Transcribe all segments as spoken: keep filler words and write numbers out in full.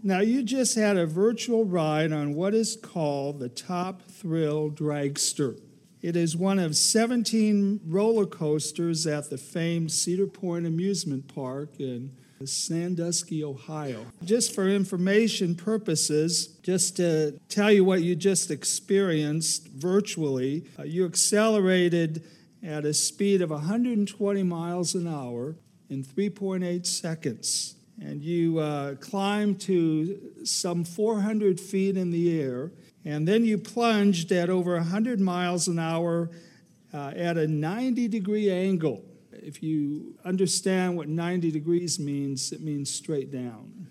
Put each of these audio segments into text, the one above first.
Now, you just had a virtual ride on what is called the Top Thrill Dragster. It is one of seventeen roller coasters at the famed Cedar Point Amusement Park in Sandusky, Ohio. Just for information purposes, just to tell you what you just experienced virtually, uh, you accelerated at a speed of one hundred twenty miles an hour in three point eight seconds. And you uh, climbed to some four hundred feet in the air, and then you plunged at over one hundred miles an hour uh, at a ninety degree angle. If you understand what ninety degrees means, it means straight down.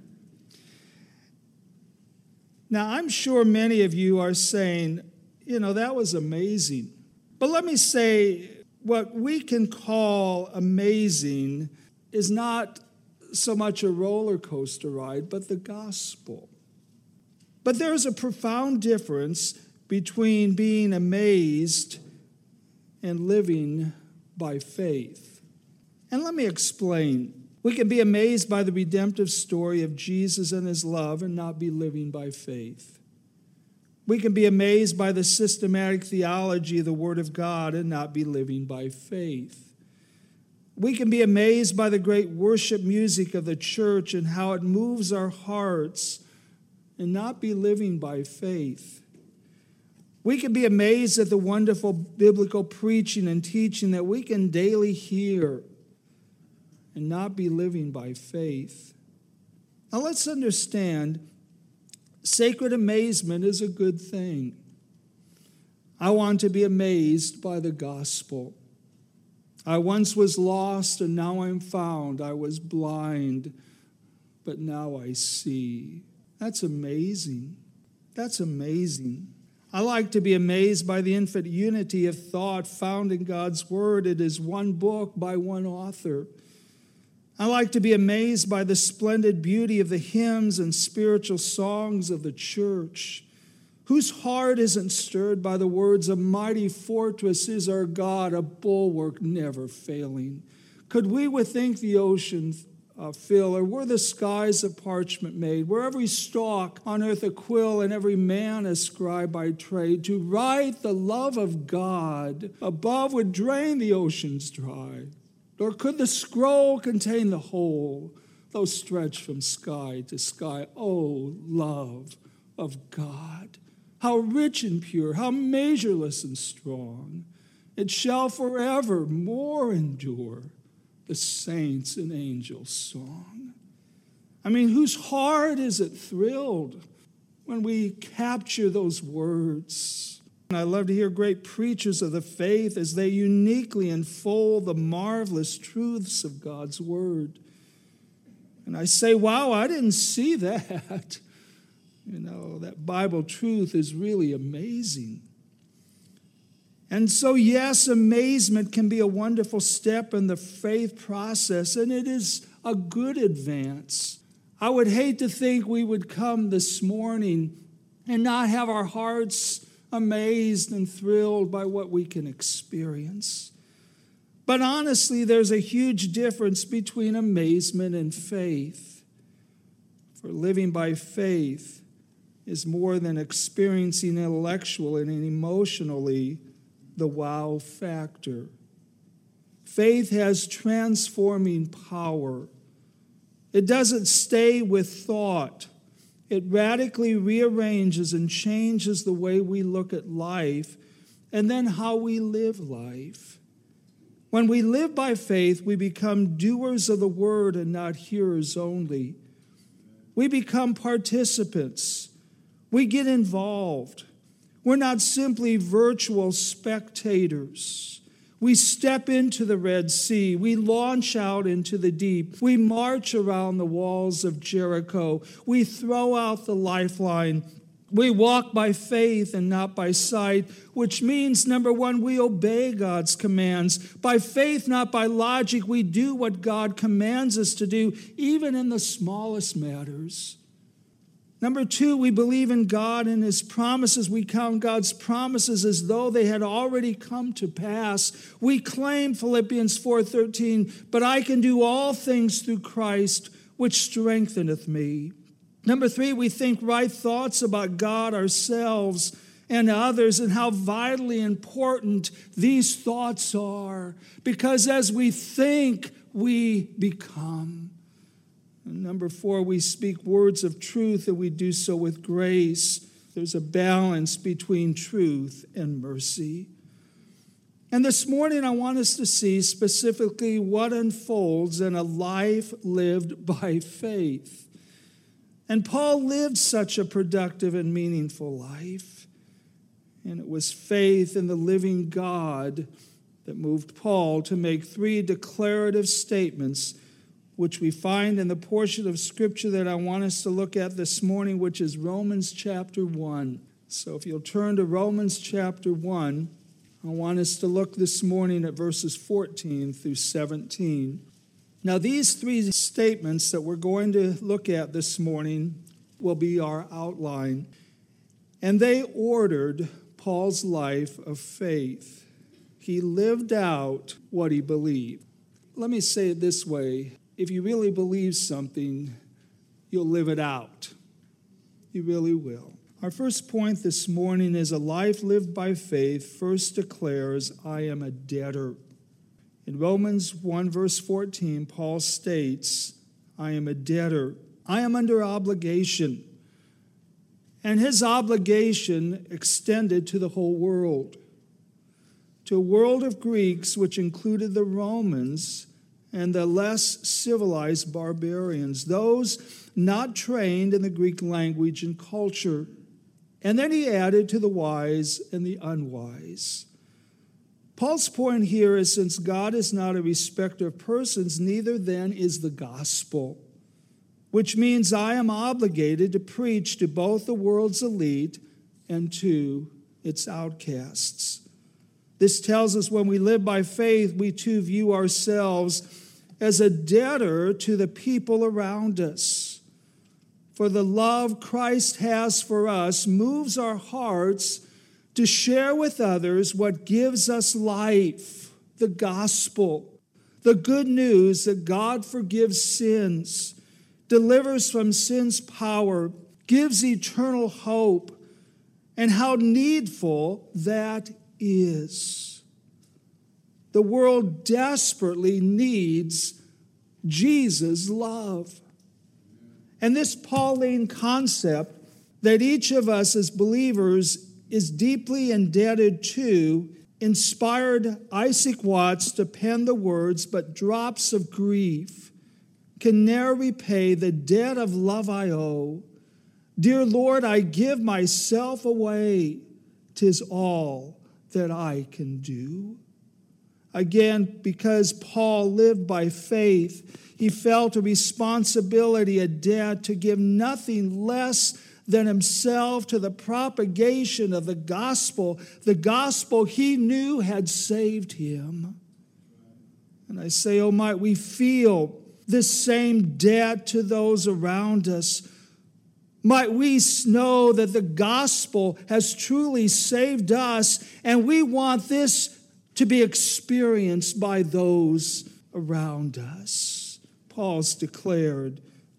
Now, I'm sure many of you are saying, you know, that was amazing. But let me say, what we can call amazing is not so much a roller coaster ride, but the gospel. But there's a profound difference between being amazed and living by faith. And let me explain. We can be amazed by the redemptive story of Jesus and his love and not be living by faith. We can be amazed by the systematic theology of the Word of God and not be living by faith. We can be amazed by the great worship music of the church and how it moves our hearts and not be living by faith. We can be amazed at the wonderful biblical preaching and teaching that we can daily hear and not be living by faith. Now let's understand, sacred amazement is a good thing. I want to be amazed by the gospel. I once was lost and now I'm found. I was blind, but now I see. That's amazing. That's amazing. I like to be amazed by the infinite unity of thought found in God's Word. It is one book by one author. I like to be amazed by the splendid beauty of the hymns and spiritual songs of the church. Whose heart isn't stirred by the words, "A mighty fortress is our God, a bulwark never failing"? Could we withink the ocean uh, fill, or were the skies of parchment made? Were every stalk on earth a quill, and every man a scribe by trade? To write the love of God above would drain the oceans dry. Nor could the scroll contain the whole, though stretched from sky to sky. Oh, love of God! How rich and pure, how measureless and strong. It shall forever more endure, the saints' and angels' song. I mean, whose heart is it thrilled when we capture those words? And I love to hear great preachers of the faith as they uniquely unfold the marvelous truths of God's word. And I say, wow, I didn't see that. You know, that Bible truth is really amazing. And so, yes, amazement can be a wonderful step in the faith process, and it is a good advance. I would hate to think we would come this morning and not have our hearts amazed and thrilled by what we can experience. But honestly, there's a huge difference between amazement and faith. For living by faith is more than experiencing intellectually and emotionally the wow factor. Faith has transforming power. It doesn't stay with thought. It radically rearranges and changes the way we look at life and then how we live life. When we live by faith, we become doers of the word and not hearers only. We become participants. We get involved. We're not simply virtual spectators. We step into the Red Sea. We launch out into the deep. We march around the walls of Jericho. We throw out the lifeline. We walk by faith and not by sight, which means, number one, we obey God's commands. By faith, not by logic, we do what God commands us to do, even in the smallest matters. Number two, we believe in God and his promises. We count God's promises as though they had already come to pass. We claim Philippians four thirteen, but I can do all things through Christ, which strengtheneth me. Number three, we think right thoughts about God, ourselves, and others, and how vitally important these thoughts are. Because as we think, we become. And number four, we speak words of truth, and we do so with grace. There's a balance between truth and mercy. And this morning, I want us to see specifically what unfolds in a life lived by faith. And Paul lived such a productive and meaningful life. And it was faith in the living God that moved Paul to make three declarative statements, which we find in the portion of Scripture that I want us to look at this morning, which is Romans chapter one. So if you'll turn to Romans chapter one, I want us to look this morning at verses fourteen through seventeen. Now, these three statements that we're going to look at this morning will be our outline. And they ordered Paul's life of faith. He lived out what he believed. Let me say it this way. If you really believe something, you'll live it out. You really will. Our first point this morning is a life lived by faith first declares, I am a debtor. In Romans one, verse fourteen, Paul states, I am a debtor. I am under obligation. And his obligation extended to the whole world, to a world of Greeks, which included the Romans and the less civilized barbarians, those not trained in the Greek language and culture. And then he added to the wise and the unwise. Paul's point here is, since God is not a respecter of persons, neither then is the gospel, which means I am obligated to preach to both the world's elite and to its outcasts. This tells us when we live by faith, we too view ourselves as a debtor to the people around us. For the love Christ has for us moves our hearts to share with others what gives us life, the gospel, the good news that God forgives sins, delivers from sin's power, gives eternal hope, and how needful that is. The world desperately needs Jesus' love. And this Pauline concept that each of us as believers is deeply indebted to inspired Isaac Watts to pen the words, but drops of grief can ne'er repay the debt of love I owe. Dear Lord, I give myself away. 'Tis all that I can do. Again, because Paul lived by faith, he felt a responsibility, a debt to give nothing less than himself to the propagation of the gospel, the gospel he knew had saved him. And I say, oh, might we feel this same debt to those around us. Might we know that the gospel has truly saved us, and we want this to be experienced by those around us. Paul's declared,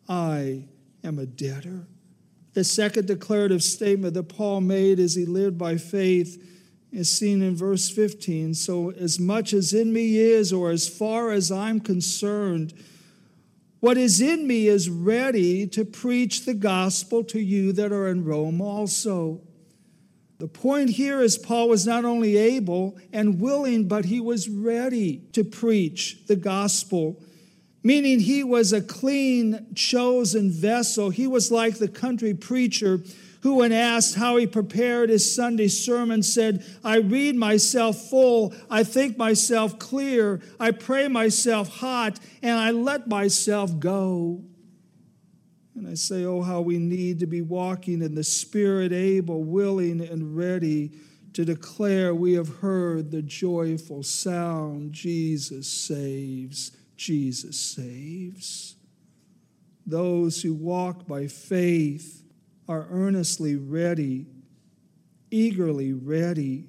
I am a debtor. The second declarative statement that Paul made as he lived by faith is seen in verse fifteen. So as much as in me is, or as far as I'm concerned, what is in me is ready to preach the gospel to you that are in Rome also. The point here is Paul was not only able and willing, but he was ready to preach the gospel, meaning he was a clean, chosen vessel. He was like the country preacher who, when asked how he prepared his Sunday sermon, said, I read myself full, I think myself clear, I pray myself hot, and I let myself go. And I say, oh, how we need to be walking in the Spirit, able, willing, and ready to declare we have heard the joyful sound, Jesus saves, Jesus saves. Those who walk by faith are earnestly ready, eagerly ready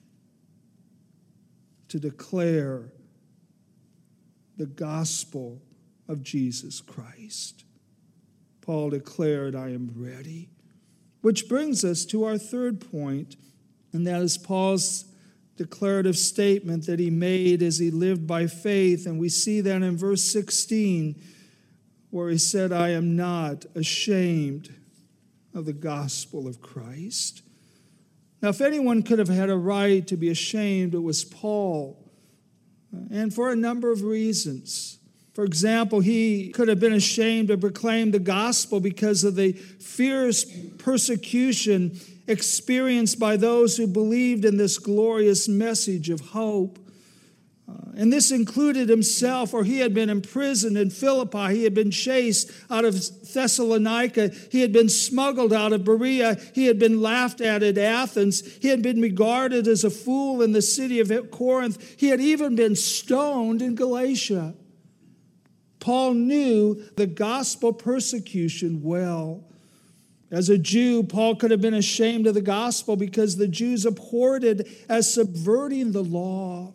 to declare the gospel of Jesus Christ. Paul declared, I am ready. Which brings us to our third point, and that is Paul's declarative statement that he made as he lived by faith. And we see that in verse sixteen, where he said, I am not ashamed of the gospel of Christ. Now, if anyone could have had a right to be ashamed, it was Paul, and for a number of reasons. For example, he could have been ashamed to proclaim the gospel because of the fierce persecution experienced by those who believed in this glorious message of hope. Uh, and this included himself, for he had been imprisoned in Philippi. He had been chased out of Thessalonica. He had been smuggled out of Berea. He had been laughed at at Athens. He had been regarded as a fool in the city of Corinth. He had even been stoned in Galatia. Paul knew the gospel persecution well. As a Jew, Paul could have been ashamed of the gospel because the Jews abhorred it as subverting the law.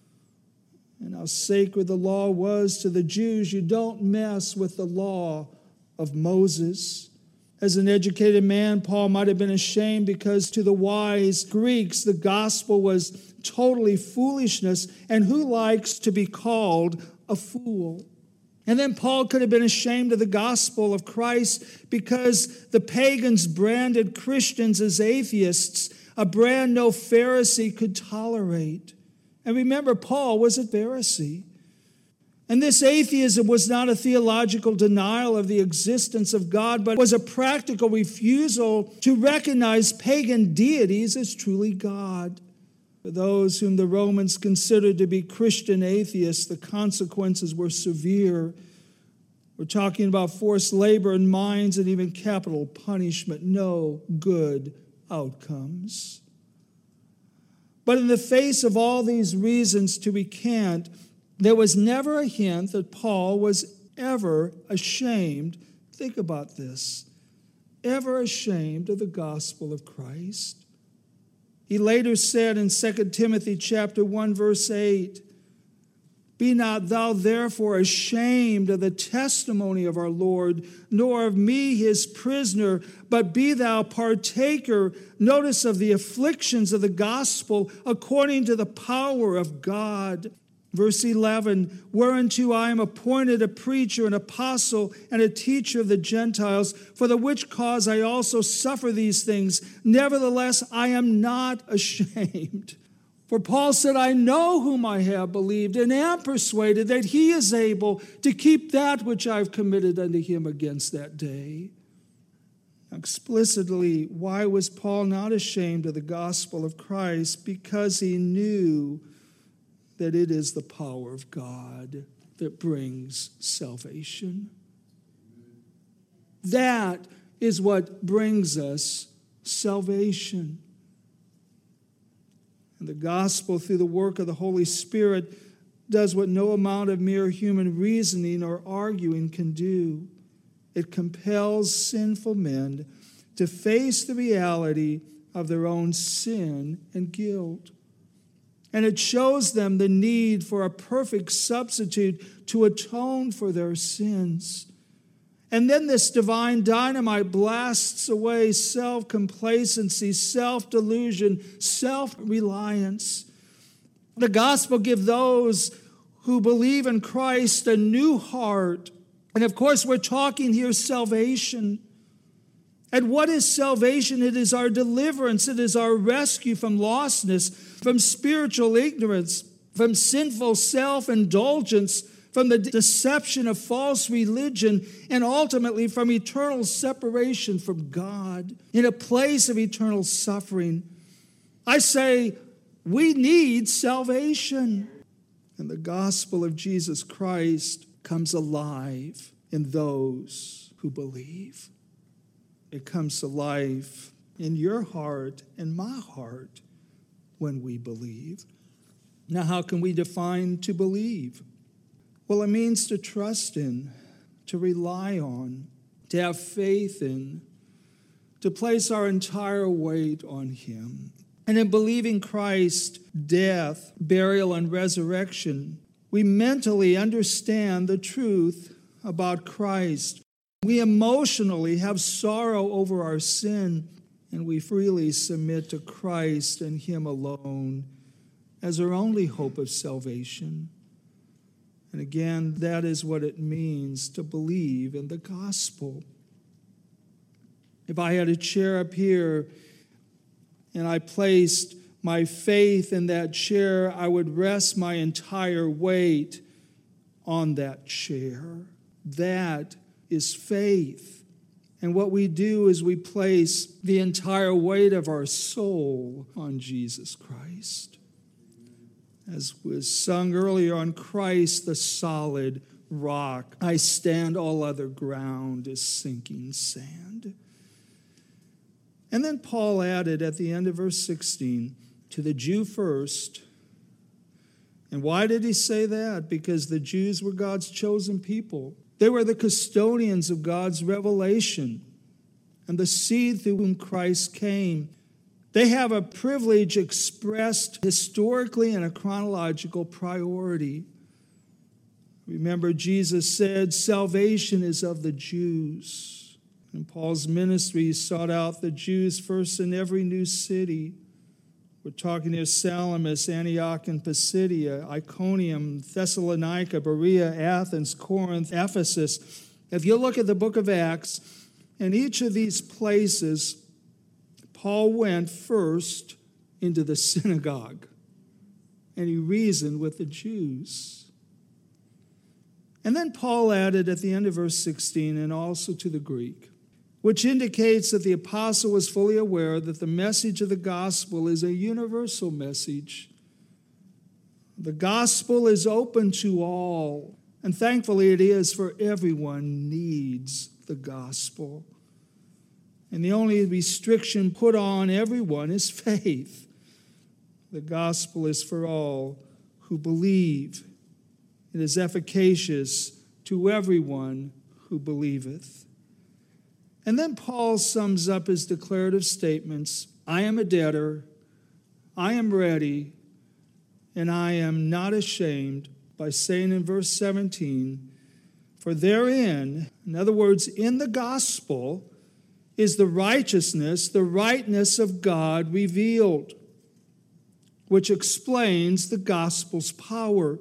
And how sacred the law was to the Jews. You don't mess with the law of Moses. As an educated man, Paul might have been ashamed because to the wise Greeks, the gospel was totally foolishness. And who likes to be called a fool? And then Paul could have been ashamed of the gospel of Christ because the pagans branded Christians as atheists, a brand no Pharisee could tolerate. And remember, Paul was a Pharisee. And this atheism was not a theological denial of the existence of God, but was a practical refusal to recognize pagan deities as truly God. For those whom the Romans considered to be Christian atheists, the consequences were severe. We're talking about forced labor in mines and even capital punishment. No good outcomes. But in the face of all these reasons to recant, there was never a hint that Paul was ever ashamed. Think about this. Ever ashamed of the gospel of Christ. He later said in Second Timothy chapter one, verse eight, Be not thou therefore ashamed of the testimony of our Lord, nor of me his prisoner, but be thou partaker, notice, of the afflictions of the gospel according to the power of God. Verse eleven, Whereunto I am appointed a preacher, an apostle, and a teacher of the Gentiles, for the which cause I also suffer these things. Nevertheless, I am not ashamed. For Paul said, I know whom I have believed, and am persuaded that he is able to keep that which I have committed unto him against that day. Explicitly, why was Paul not ashamed of the gospel of Christ? Because he knew that it is the power of God that brings salvation. That is what brings us salvation. And the gospel, through the work of the Holy Spirit, does what no amount of mere human reasoning or arguing can do. It compels sinful men to face the reality of their own sin and guilt. And it shows them the need for a perfect substitute to atone for their sins. And then this divine dynamite blasts away self-complacency, self-delusion, self-reliance. The gospel gives those who believe in Christ a new heart. And of course, we're talking here salvation. And what is salvation? It is our deliverance. It is our rescue from lostness, from spiritual ignorance, from sinful self-indulgence, from the deception of false religion, and ultimately from eternal separation from God in a place of eternal suffering. I say we need salvation. And the gospel of Jesus Christ comes alive in those who believe. It comes to life in your heart and my heart when we believe. Now, how can we define to believe? Well, it means to trust in, to rely on, to have faith in, to place our entire weight on Him. And in believing Christ's death, burial, and resurrection, we mentally understand the truth about Christ. We emotionally have sorrow over our sin, and we freely submit to Christ and Him alone as our only hope of salvation. And again, that is what it means to believe in the gospel. If I had a chair up here and I placed my faith in that chair, I would rest my entire weight on that chair. That is faith. And what we do is we place the entire weight of our soul on Jesus Christ. As was sung earlier, on Christ, the solid rock, I stand, all other ground is sinking sand. And then Paul added at the end of verse sixteen, to the Jew first. And why did he say that? Because the Jews were God's chosen people. They were the custodians of God's revelation and the seed through whom Christ came. They have a privilege expressed historically in a chronological priority. Remember, Jesus said, salvation is of the Jews. In Paul's ministry, he sought out the Jews first in every new city. We're talking here Salamis, Antioch and Pisidia, Iconium, Thessalonica, Berea, Athens, Corinth, Ephesus. If you look at the book of Acts, in each of these places, Paul went first into the synagogue, and he reasoned with the Jews. And then Paul added at the end of verse sixteen, and also to the Greek, which indicates that the apostle was fully aware that the message of the gospel is a universal message. The gospel is open to all, and thankfully it is, for everyone needs the gospel. And the only restriction put on everyone is faith. The gospel is for all who believe. It is efficacious to everyone who believeth. And then Paul sums up his declarative statements. I am a debtor, I am ready, and I am not ashamed, by saying in verse seventeen, for therein, in other words, in the gospel, is the righteousness, the rightness of God revealed, which explains the gospel's power.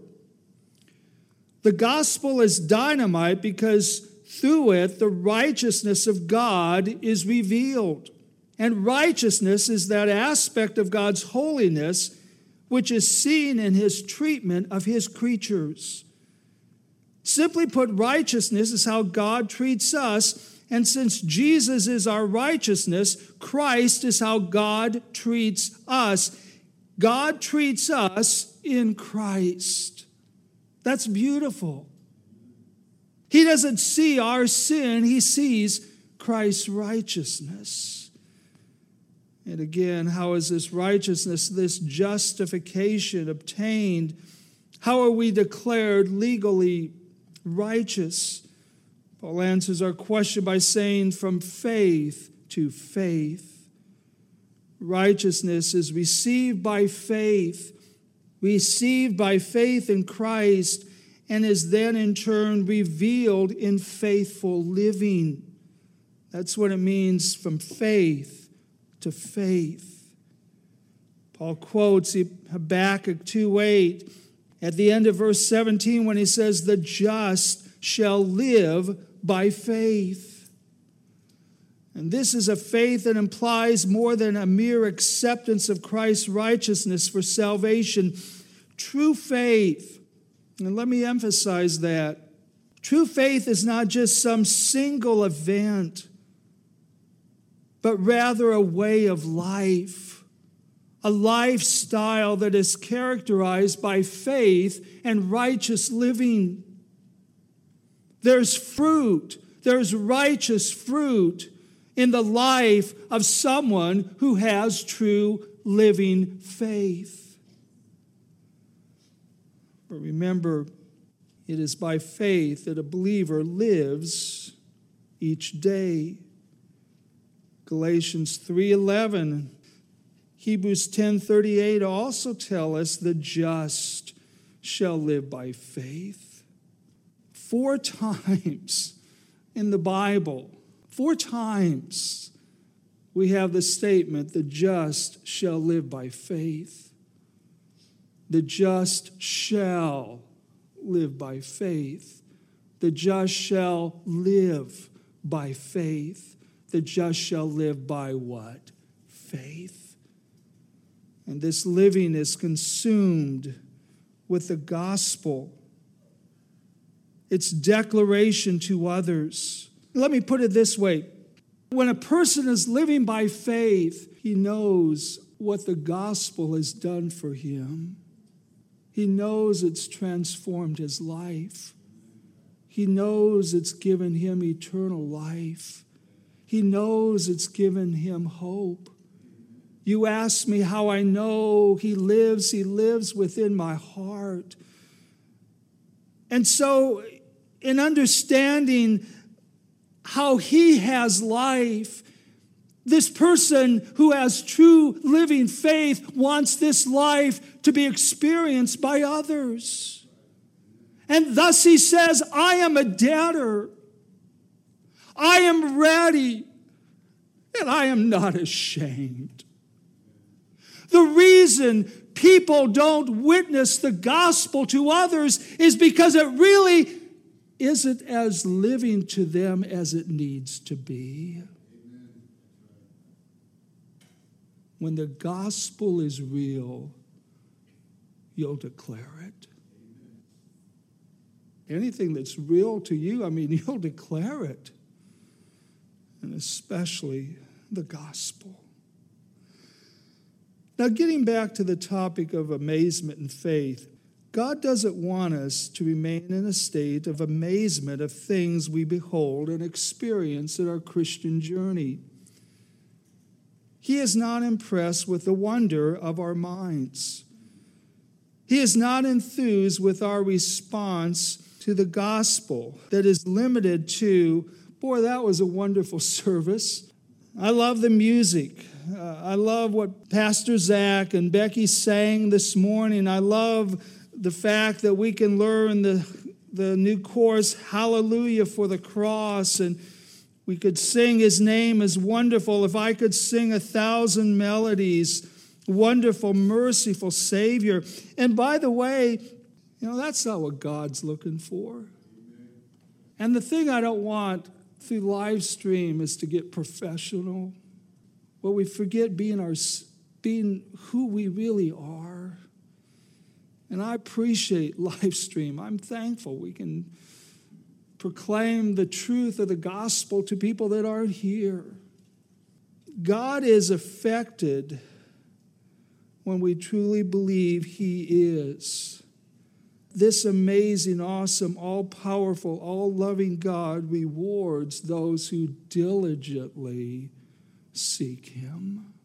The gospel is dynamite because through it, the righteousness of God is revealed. And righteousness is that aspect of God's holiness which is seen in His treatment of His creatures. Simply put, righteousness is how God treats us. And since Jesus is our righteousness, Christ is how God treats us. God treats us in Christ. That's beautiful. He doesn't see our sin, He sees Christ's righteousness. And again, how is this righteousness, this justification obtained? How are we declared legally righteous? Paul answers our question by saying, from faith to faith. Righteousness is received by faith, received by faith in Christ, and is then in turn revealed in faithful living. That's what it means, from faith to faith. Paul quotes Habakkuk two eight at the end of verse seventeen when he says, the just shall live by faith. And this is a faith that implies more than a mere acceptance of Christ's righteousness for salvation. True faith, and let me emphasize that, true faith is not just some single event, but rather a way of life, a lifestyle that is characterized by faith and righteous living. There's fruit, there's righteous fruit in the life of someone who has true living faith. But remember, it is by faith that a believer lives each day. Galatians three eleven, Hebrews ten thirty-eight also tell us the just shall live by faith. Four times in the Bible, four times, we have the statement, the just shall live by faith. The just shall live by faith. The just shall live by faith. The just shall live by what? Faith. And this living is consumed with the gospel. It's declaration to others. Let me put it this way. When a person is living by faith, he knows what the gospel has done for him. He knows it's transformed his life. He knows it's given him eternal life. He knows it's given him hope. You ask me how I know he lives. He lives within my heart. And so, in understanding how he has life, this person who has true living faith wants this life to be experienced by others. And thus he says, I am a debtor. I am ready, and I am not ashamed. The reason people don't witness the gospel to others is because it really isn't as living to them as it needs to be. When the gospel is real, you'll declare it. Anything that's real to you, I mean, you'll declare it. And especially the gospel. Now, getting back to the topic of amazement and faith, God doesn't want us to remain in a state of amazement of things we behold and experience in our Christian journey. He is not impressed with the wonder of our minds. He is not enthused with our response to the gospel that is limited to, boy, that was a wonderful service. I love the music. Uh, I love what Pastor Zach and Becky sang this morning. I love the fact that we can learn the, the new chorus, Hallelujah for the Cross, and we could sing His name is wonderful. If I could sing a thousand melodies, wonderful, merciful Savior. And by the way, you know, that's not what God's looking for. And the thing I don't want through live stream is to get professional. Well, we forget being our being who we really are. And I appreciate live stream. I'm thankful we can proclaim the truth of the gospel to people that aren't here. God is affected when we truly believe He is. This amazing, awesome, all-powerful, all-loving God rewards those who diligently seek Him.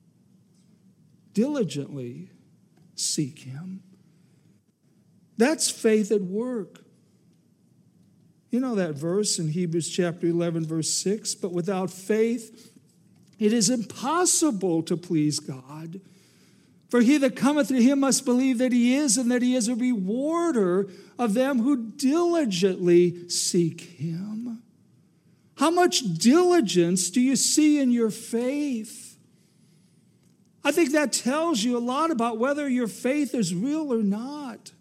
Diligently seek Him. That's faith at work. You know that verse in Hebrews chapter eleven, verse six, but without faith it is impossible to please God. For he that cometh to Him must believe that He is, and that He is a rewarder of them who diligently seek Him. How much diligence do you see in your faith? I think that tells you a lot about whether your faith is real or not.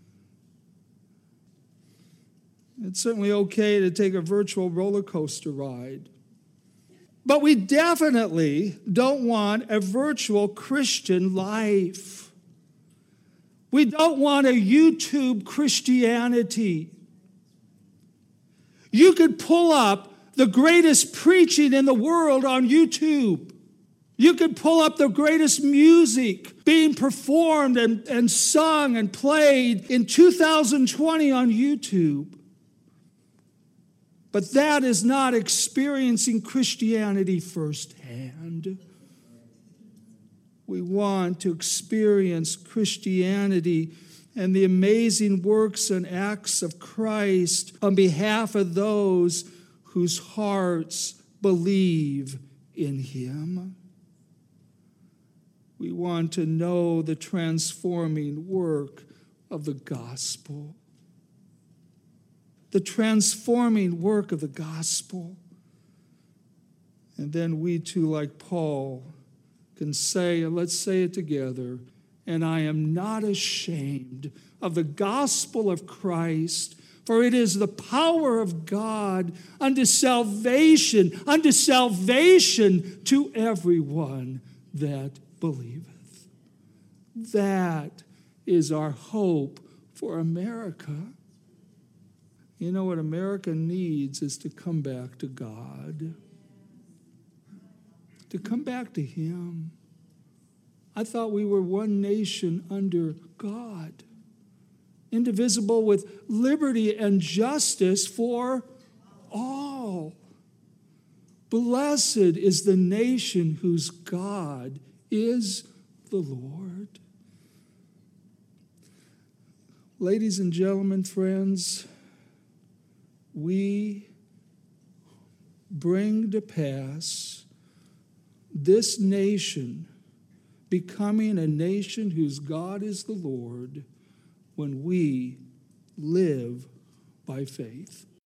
It's certainly okay to take a virtual roller coaster ride. But we definitely don't want a virtual Christian life. We don't want a YouTube Christianity. You could pull up the greatest preaching in the world on YouTube. You could pull up the greatest music being performed and, and sung and played in two thousand twenty on YouTube. But that is not experiencing Christianity firsthand. We want to experience Christianity and the amazing works and acts of Christ on behalf of those whose hearts believe in Him. We want to know the transforming work of the gospel. the transforming work of the gospel. And then we too, like Paul, can say, and let's say it together, and I am not ashamed of the gospel of Christ, for it is the power of God unto salvation, unto salvation to everyone that believeth. That is our hope for America. You know what America needs is to come back to God, to come back to Him. I thought we were one nation under God, indivisible with liberty and justice for all. Blessed is the nation whose God is the Lord. Ladies and gentlemen, friends, we bring to pass this nation becoming a nation whose God is the Lord when we live by faith.